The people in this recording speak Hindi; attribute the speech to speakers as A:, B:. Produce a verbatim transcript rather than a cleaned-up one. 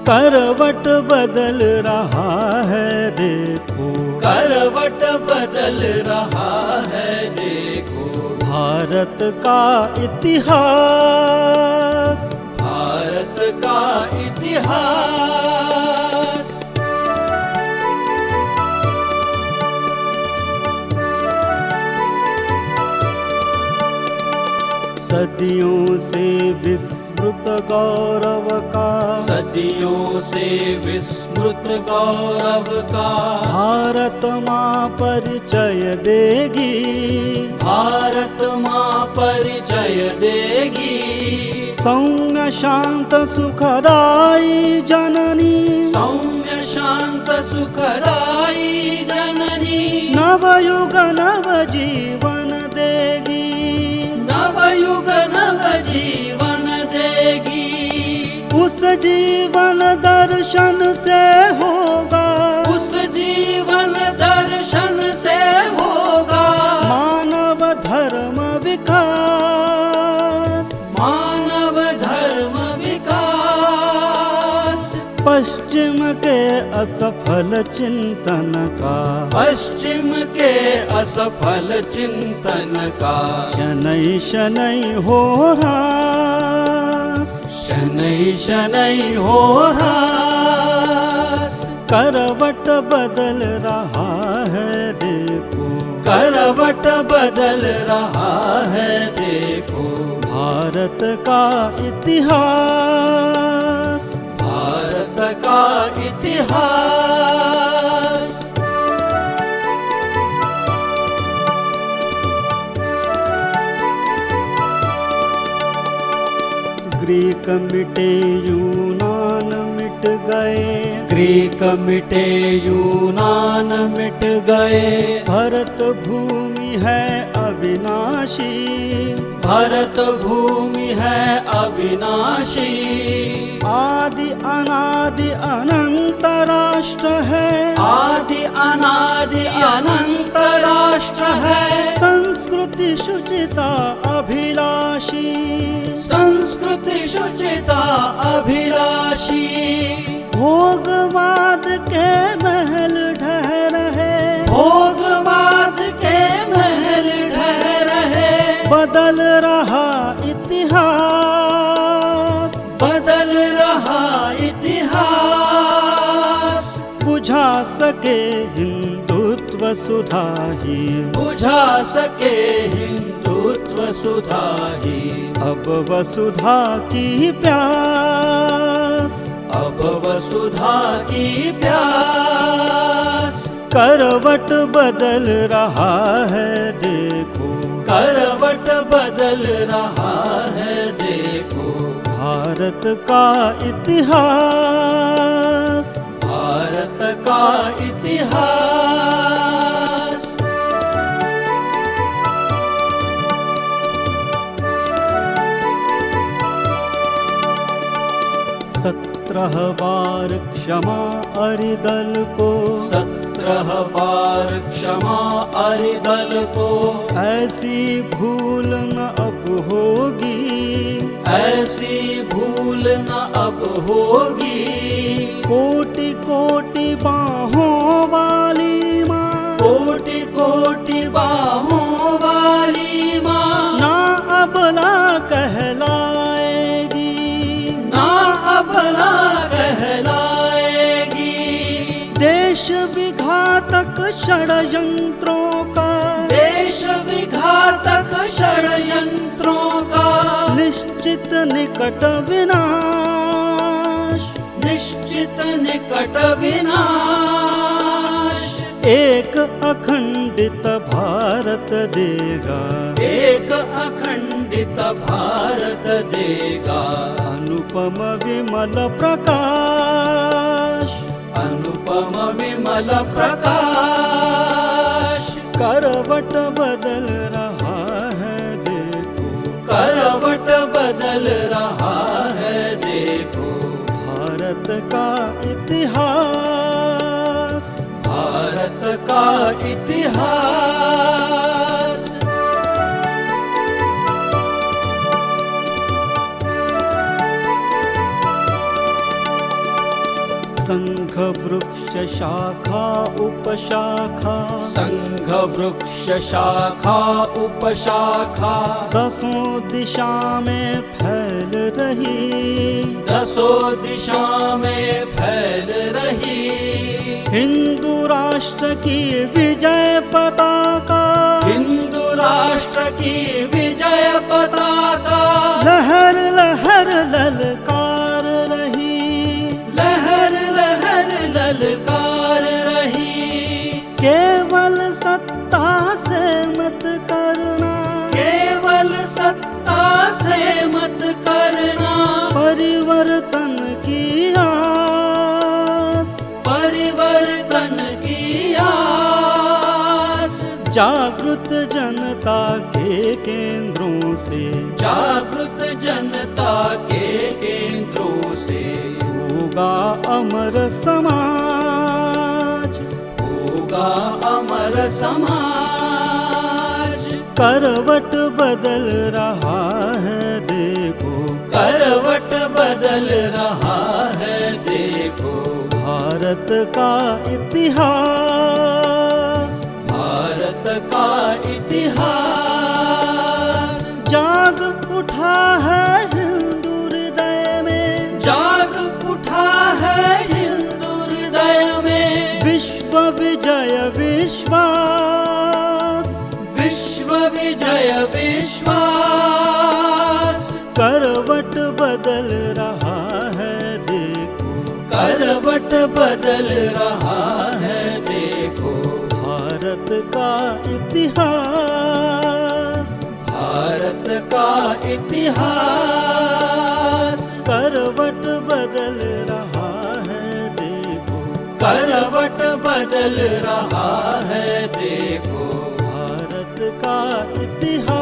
A: करवट बदल रहा है देखो,
B: करवट बदल रहा है देखो,
A: भारत का इतिहास,
B: भारत का इतिहास।
A: सदियों से विस्मृत गौरव का,
B: सदियों से विस्मृत गौरव का,
A: भारत माँ परिचय देगी,
B: भारत माँ परिचय देगी।
A: सौम्य शांत सुखदाई जननी,
B: सौम्य शांत सुखदाई जननी,
A: नवयुग नव जीवन देगी,
B: नवयुग नव जीवन देगी।
A: उस जीवन दर्शन से होगा,
B: उस जीवन दर्शन से होगा
A: मानव धर्म विकास,
B: मानव धर्म विकास।
A: पश्चिम के असफल चिंतन का,
B: पश्चिम के असफल चिंतन का,
A: शनै शनै हो ह्रास,
B: शनै शनै हो ह्रास।
A: करवट बदल रहा है देखो,
B: करवट बदल रहा है देखो,
A: भारत का इतिहास,
B: भारत का इतिहास।
A: ग्रीक मिटे यूनान मिट गए,
B: ग्रीक मिटे यूनान मिट गए,
A: भरत भूमि है अविनाशी,
B: भरत भूमि है अविनाशी।
A: आदि अनादि अनंत राष्ट्र है,
B: आदि अनादि अनंत राष्ट्र है,
A: संस्कृति शुचिता अभिलाषी,
B: संस्कृति शुचिता अभिलाषी।
A: भोगवाद के महल ढह रहे,
B: भोगवाद के महल ढह रहे,
A: बदल रहा इतिहास,
B: बदल रहा इतिहास।
A: बुझा सके हिंदुत्व सुधा ही,
B: बुझा सके हिंदुत्व सुधा ही,
A: अब वसुधा की प्यास,
B: अब वसुधा की प्यास।
A: करवट बदल रहा है देखो,
B: करवट बदल रहा है देखो,
A: भारत का इतिहास,
B: भारत का इतिहास।
A: सत्रह बार क्षमा अरिदल को,
B: सत्रह बार क्षमा अरिदल को,
A: ऐसी भूल न अब होगी,
B: ऐसी भूल न अब होगी।
A: कोटि कोटि बाहों वाली माँ,
B: कोटि कोटि बाहों वाली माँ,
A: ना अबला कहलाएगी,
B: ना अबला कहलाएगी।
A: देश विघातक षड्यंत्रों का,
B: देश विघातक षड्यंत्रों का,
A: निश्चित निकट विनाश,
B: निश्चित निकट विनाश।
A: एक अखंडित भारत देगा,
B: एक अखंडित भारत देगा,
A: अनुपम विमल प्रकाश,
B: अनुपम विमल प्रकाश।
A: करवट बदल रहा है देखो,
B: करवट बदल रहा है देखो,
A: भारत का इतिहास,
B: भारत का इतिहास।
A: संघ वृक्ष शाखा उपशाखा,
B: संघ वृक्ष शाखा उपशाखा,
A: दसों दिशा में फैल रही,
B: दसों दिशा में फैल रही।
A: हिंदू राष्ट्र की विजय पताका,
B: हिंदू राष्ट्र की विजय पताका,
A: लहर लहर ललकार रही,
B: लहर लहर ललकार रही।
A: केवल सत्ता से मत करना,
B: केवल सत्ता से मत करना,
A: परिवर्तन की आस,
B: परिवर्तन की आस।
A: जागृत जनता के केंद्रों से,
B: जागृत जनता के केंद्रों से
A: होगा अमर समाज,
B: होगा अमर समाज।
A: करवट बदल रहा है देखो,
B: करवट बदल रहा है देखो।
A: भारत का इतिहास,
B: भारत का इतिहास।
A: जाग उठा है हिंदू हृदय में,
B: जाग उठा है हिंदू हृदय में।
A: विश्व विजय विश्वास,
B: विश्व विजय विश्वास।
A: करवट बदल रहा है देखो,
B: करवट बदल रहा है देखो।
A: भारत का इतिहास,
B: भारत का इतिहास।
A: करवट बदल रहा है देखो,
B: करवट बदल रहा है देखो।
A: भारत का इतिहास।